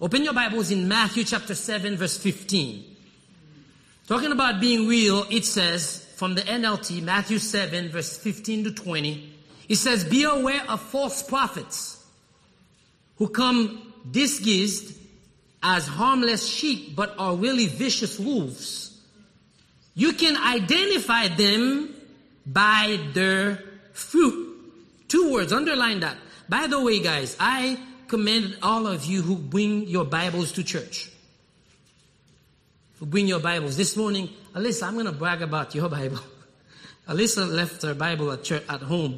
Open your Bibles in Matthew chapter 7, verse 15. Talking about being real, it says, from the NLT, Matthew 7, verse 15 to 20, it says, be aware of false prophets who come disguised as harmless sheep, but are really vicious wolves. You can identify them by their fruit. 2 words, underline that. By the way, guys, I commend all of you who bring your Bibles to church. Who bring your Bibles. This morning, Alyssa, I'm going to brag about your Bible. Alyssa left her Bible at church, at home.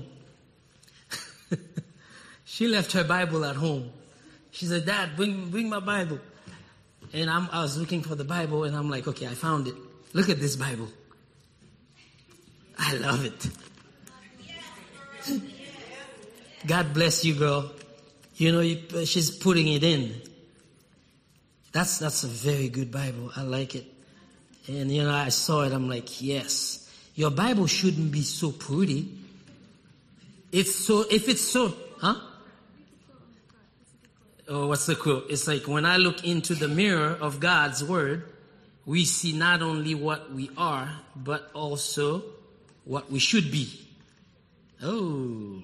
She left her Bible at home. She said, Dad, bring my Bible. And I was looking for the Bible, and I'm like, okay, I found it. Look at this Bible. I love it. God bless you, girl. You know, she's putting it in. That's a very good Bible. I like it. And, you know, I saw it. I'm like, yes. Your Bible shouldn't be so pretty. Oh, what's the quote? It's like, when I look into the mirror of God's Word, we see not only what we are, but also what we should be. Oh,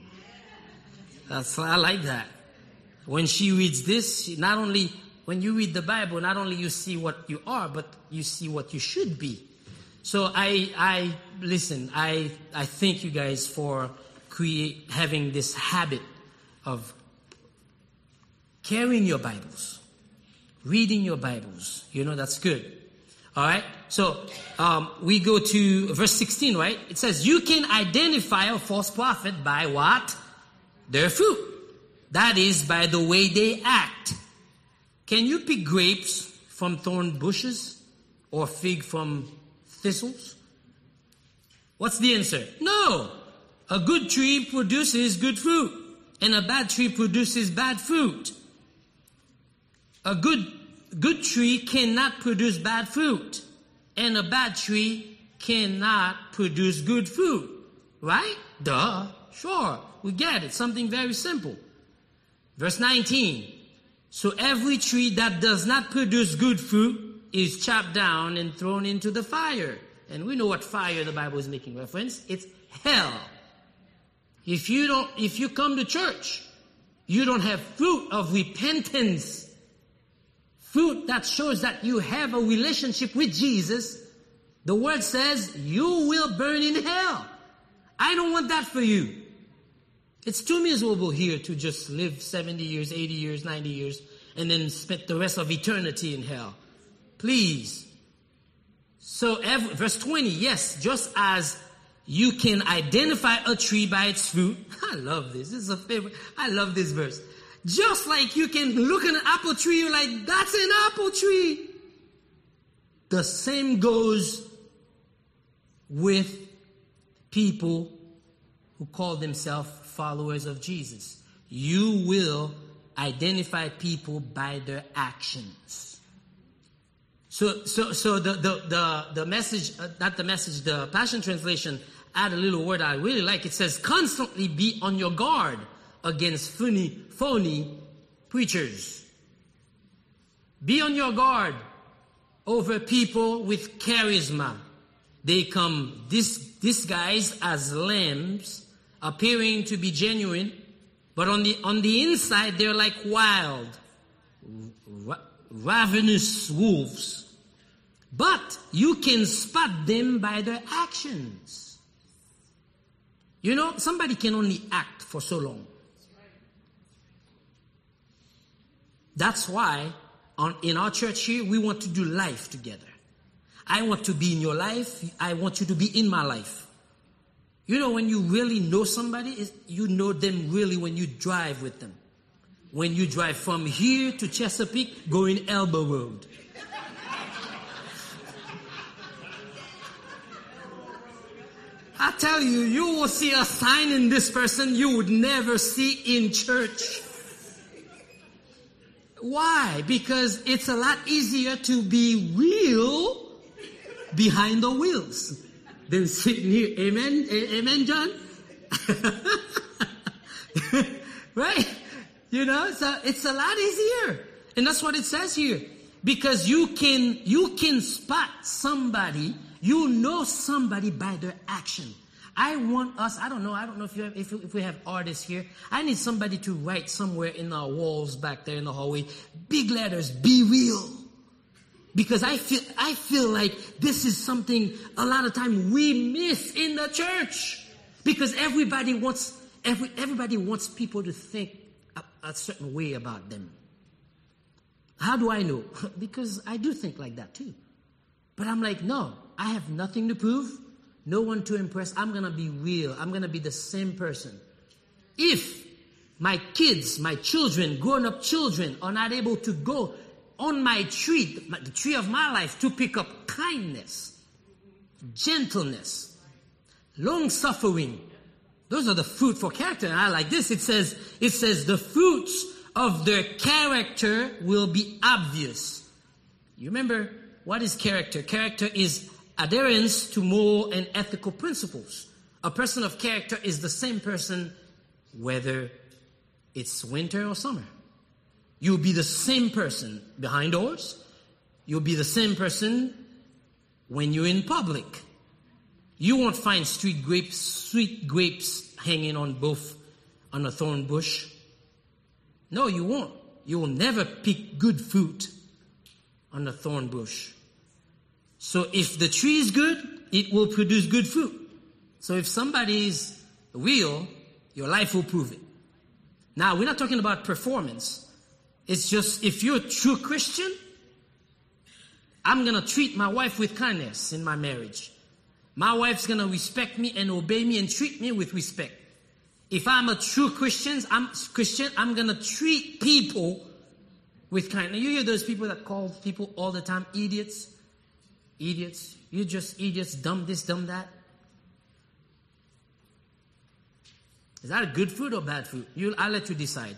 I like that. When she reads this, when you read the Bible, not only you see what you are, but you see what you should be. So I thank you guys for having this habit of carrying your Bibles, reading your Bibles. You know, that's good. All right. So we go to verse 16, right? It says, you can identify a false prophet by what? Their fruit. That is, by the way they act. Can you pick grapes from thorn bushes or fig from thistles? What's the answer? No. A good tree produces good fruit, and a bad tree produces bad fruit. A good tree cannot produce bad fruit, and a bad tree cannot produce good fruit. Right? Duh. Sure. We get it. Something very simple. Verse 19. So every tree that does not produce good fruit is chopped down and thrown into the fire. And we know what fire the Bible is making reference. It's hell. If you come to church, you don't have fruit of repentance, fruit that shows that you have a relationship with Jesus, the word says you will burn in hell. I don't want that for you. It's too miserable here to just live 70 years, 80 years, 90 years, and then spend the rest of eternity in hell. Please. So verse 20, yes, just as you can identify a tree by its fruit. I love this. This is a favorite. I love this verse. Just like you can look at an apple tree, you're like, that's an apple tree. The same goes with people who call themselves followers of Jesus. You will identify people by their actions. So the message, not the message, the Passion Translation add a little word I really like. It says, constantly be on your guard against phony preachers. Be on your guard over people with charisma. They come disguised as lambs, appearing to be genuine, but on the inside they're like wild, ravenous wolves. But you can spot them by their actions. You know, somebody can only act for so long. That's why in our church here, we want to do life together. I want to be in your life. I want you to be in my life. You know, when you really know somebody, you know them really when you drive with them. When you drive from here to Chesapeake, going Elbow Road. I tell you, you will see a sign in this person you would never see in church. Why? Because it's a lot easier to be real behind the wheels than sitting here. Amen? Amen, John? Right? You know, so it's a lot easier. And that's what it says here. Because you can spot somebody, you know somebody by their action. I want us, I don't know if we have artists here. I need somebody to write somewhere in our walls back there in the hallway, big letters, be real. Because I feel like this is something a lot of time we miss in the church. Because everybody wants people to think a certain way about them. How do I know? Because I do think like that too. But I'm like, no, I have nothing to prove, no one to impress. I'm going to be real. I'm going to be the same person. If my kids, my children, grown-up children are not able to go on my tree, the tree of my life, to pick up kindness, gentleness, long-suffering, those are the fruit for character. And I like this. It says the fruits of their character will be obvious. You remember, what is character? Character is adherence to moral and ethical principles. A person of character is the same person whether it's winter or summer. You'll be the same person behind doors. You'll be the same person when you're in public. You won't find sweet grapes hanging on a thorn bush. No, you won't. You will never pick good fruit on a thorn bush. So if the tree is good, it will produce good fruit. So if somebody is real, your life will prove it. Now, we're not talking about performance. It's just, if you're a true Christian, I'm going to treat my wife with kindness in my marriage. My wife's going to respect me and obey me and treat me with respect. If I'm a true Christian, I'm going to treat people with kindness. You hear those people that call people all the time idiots? Idiots. You're just idiots, dumb this, dumb that. Is that a good fruit or bad fruit? I'll let you decide.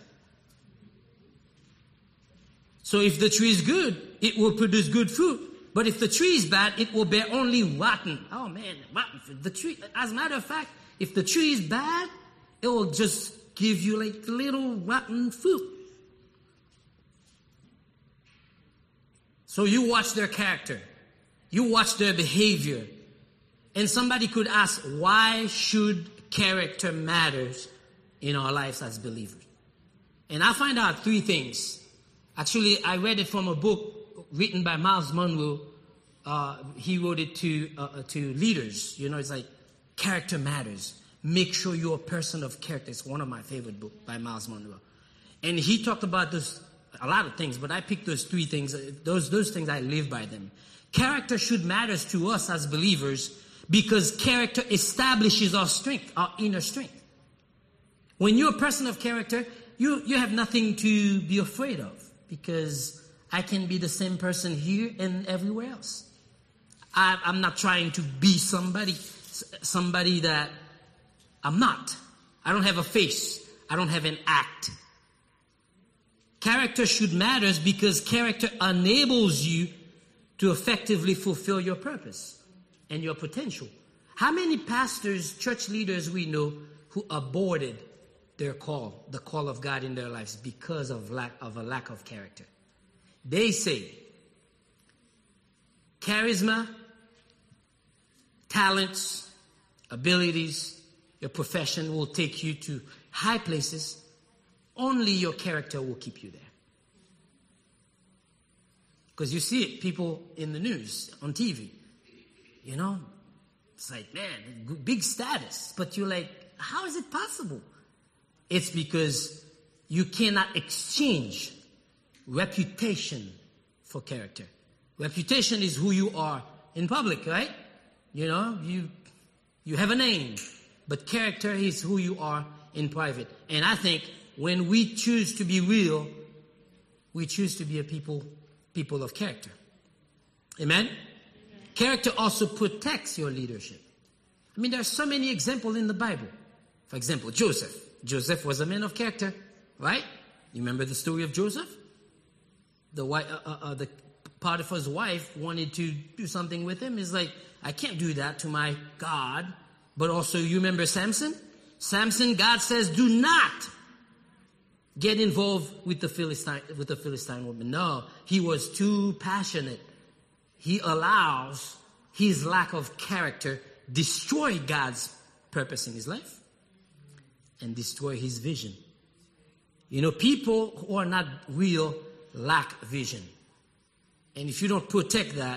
So if the tree is good, it will produce good fruit. But if the tree is bad, it will bear only rotten. Oh man, rotten fruit. The tree, as a matter of fact, if the tree is bad, it will just give you like little rotten fruit. So you watch their character. You watch their behavior. And somebody could ask, why should character matters in our lives as believers? And I find out three things. Actually, I read it from a book written by Miles Monroe. He wrote it to leaders. You know, it's like character matters. Make sure you're a person of character. It's one of my favorite books by Miles Monroe. And he talked about this, a lot of things, but I picked those three things. Those things, I live by them. Character should matter to us as believers because character establishes our strength, our inner strength. When you're a person of character, you have nothing to be afraid of because I can be the same person here and everywhere else. I'm not trying to be somebody that I'm not. I don't have a face. I don't have an act. Character should matter because character enables you to effectively fulfill your purpose and your potential. How many pastors, church leaders we know who aborted their call, the call of God in their lives because of a lack of character? They say charisma, talents, abilities, your profession will take you to high places. Only your character will keep you there. Because you see it, people in the news, on TV. You know, it's like, man, big status. But you're like, how is it possible? It's because you cannot exchange reputation for character. Reputation is who you are in public, right? You know, you have a name, but character is who you are in private. And I think when we choose to be real, we choose to be a people of character. Amen? Character also protects your leadership. I mean, there are so many examples in the Bible. For example, Joseph. Joseph was a man of character, right? You remember the story of Joseph? The Potiphar's wife wanted to do something with him. He's like, I can't do that to my God. But also, you remember Samson? Samson, God says, do not get involved with the Philistine woman. No, he was too passionate. He allows his lack of character destroy God's purpose in his life and destroy his vision. You know, people who are not real lack vision. And if you don't protect that,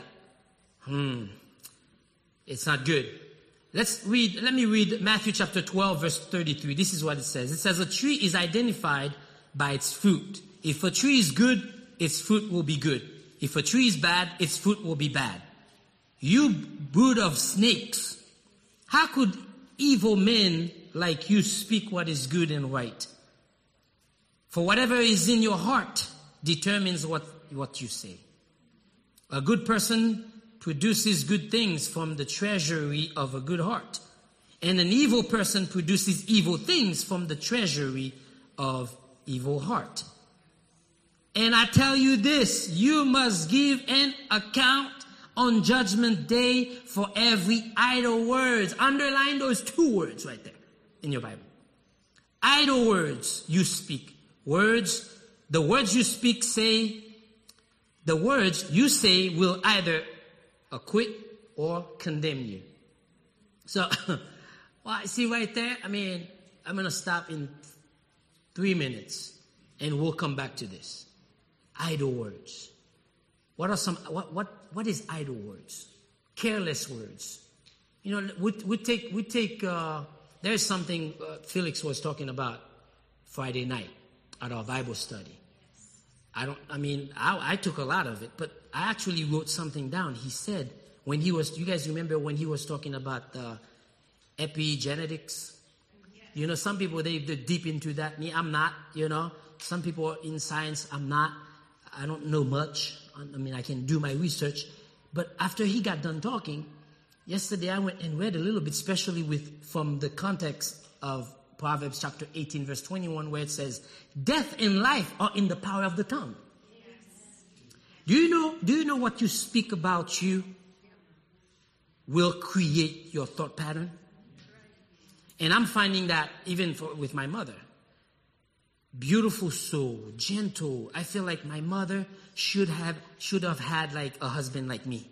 it's not good. Let me read Matthew chapter 12, verse 33. This is what it says. It says, a tree is identified by its fruit. If a tree is good, its fruit will be good. If a tree is bad, its fruit will be bad. You brood of snakes, how could evil men like you speak what is good and right? For whatever is in your heart determines what you say. A good person produces good things from the treasury of a good heart. And an evil person produces evil things from the treasury of evil heart. And I tell you this, you must give an account on Judgment Day for every idle words. Underline those 2 words right there in your Bible. Idle words you speak. The words you speak the words you say will either acquit or condemn you. So, well, see right there, I mean, I'm going to stop in 3 minutes and we'll come back to this. Idle words. What are some, what is idle words? Careless words. You know, we take, there's something Felix was talking about Friday night at our Bible study. I took a lot of it, but I actually wrote something down. He said, you guys remember when he was talking about epigenetics? You know, some people, they're deep into that. Me, I'm not, you know. Some people are in science, I'm not. I don't know much. I can do my research. But after he got done talking, yesterday I went and read a little bit, especially from the context of Proverbs chapter 18, verse 21, where it says, death and life are in the power of the tongue. Yes. Do you know what you speak about you will create your thought pattern? And I'm finding that even with my mother. Beautiful soul, gentle. I feel like my mother should have had like a husband like me.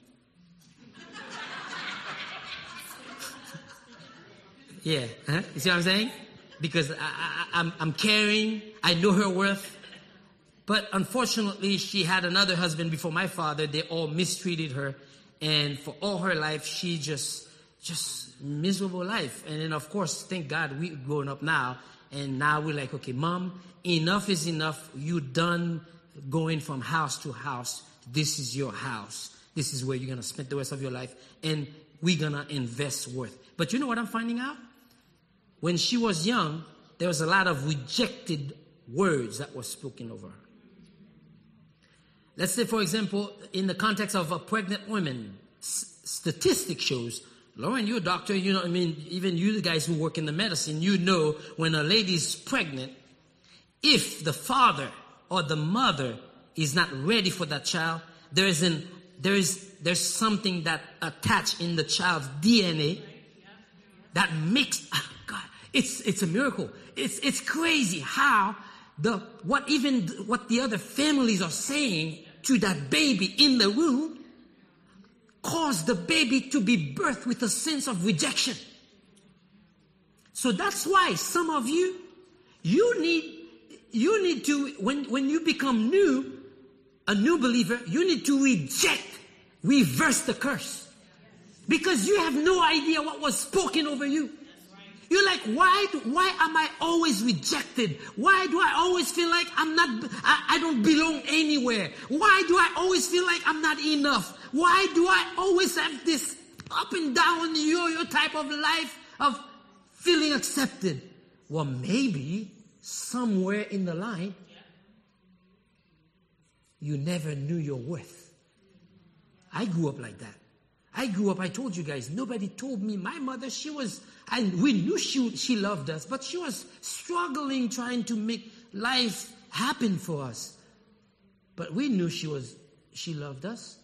Yeah, you see what I'm saying? Because I'm caring, I know her worth. But unfortunately, she had another husband before my father. They all mistreated her. And for all her life, she just miserable life. And then, of course, thank God we're growing up now. And now we're like, okay, Mom, enough is enough. You done going from house to house. This is your house. This is where you're going to spend the rest of your life. And we're going to invest worth. But you know what I'm finding out? When she was young, there was a lot of rejected words that were spoken over her. Let's say, for example, in the context of a pregnant woman, statistic shows, Lauren, you're a doctor, you know, even you guys who work in the medicine, you know when a lady's pregnant, if the father or the mother is not ready for that child, there's something that attached in the child's DNA that makes, God, it's a miracle. It's crazy how what the other families are saying to that baby in the womb caused the baby to be birthed with a sense of rejection. So that's why some of you need to, when you become a new believer, you need to reverse the curse. Because you have no idea what was spoken over you. You're like, why am I always rejected? Why do I always feel like I don't belong anywhere? Why do I always feel like I'm not enough? Why do I always have this up and down yo-yo type of life of feeling accepted? Well, maybe somewhere in the line, you never knew your worth. I grew up like that. I told you guys, nobody told me. My mother, we knew she loved us, but she was struggling trying to make life happen for us. But we knew she loved us.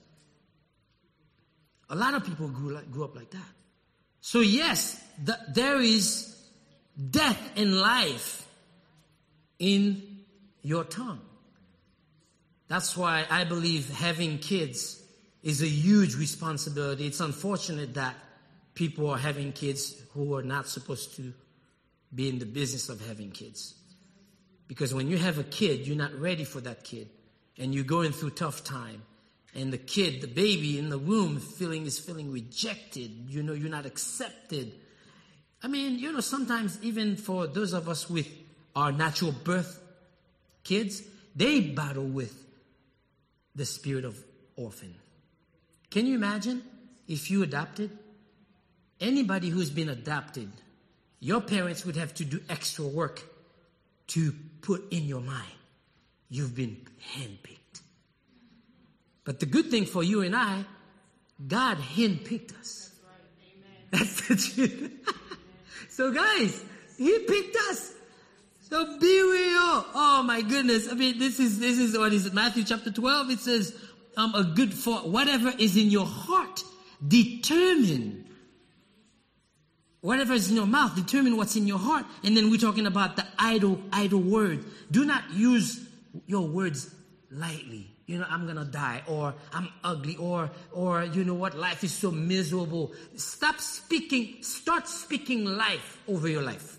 A lot of people grew up like that. So yes, there is death and life in your tongue. That's why I believe having kids is a huge responsibility. It's unfortunate that people are having kids who are not supposed to be in the business of having kids. Because when you have a kid, you're not ready for that kid. And you're going through tough time. And the kid, the baby in the womb is feeling rejected. You know, you're not accepted. I mean, you know, sometimes even for those of us with our natural birth kids, they battle with the spirit of orphan. Can you imagine if you adopted? Anybody who's been adopted, your parents would have to do extra work to put in your mind, you've been handpicked. But the good thing for you and I, God handpicked us. That's the truth. So guys, He picked us. So be real. Oh my goodness. I mean, this is what is it? Matthew chapter 12. It says, a good for whatever is in your heart, determine. Whatever is in your mouth, determine what's in your heart. And then we're talking about the idle word. Do not use your words lightly. You know, I'm going to die, or I'm ugly, or you know what, life is so miserable. Start speaking life over your life.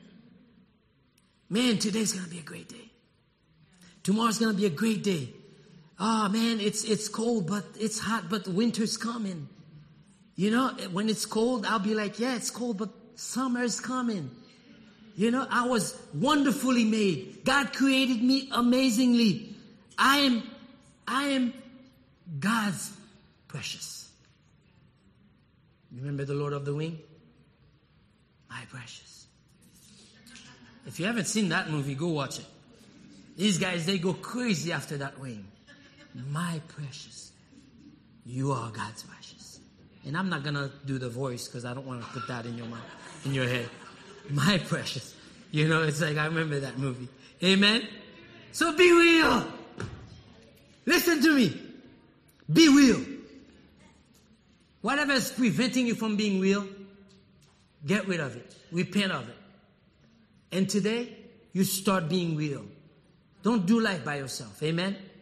Man, today's going to be a great day. Tomorrow's going to be a great day. Oh man, it's cold, but it's hot, but winter's coming. You know, when it's cold, I'll be like, yeah, it's cold, but summer's coming. You know, I was wonderfully made. God created me amazingly. I am God's precious. Remember the Lord of the Wing? My precious. If you haven't seen that movie, go watch it. These guys, they go crazy after that wing. My precious. You are God's precious. And I'm not going to do the voice because I don't want to put that in your mind, in your head. My precious. You know, it's like I remember that movie. Amen? So be real. Listen to me. Be real. Whatever is preventing you from being real, get rid of it. Repent of it. And today, you start being real. Don't do life by yourself. Amen?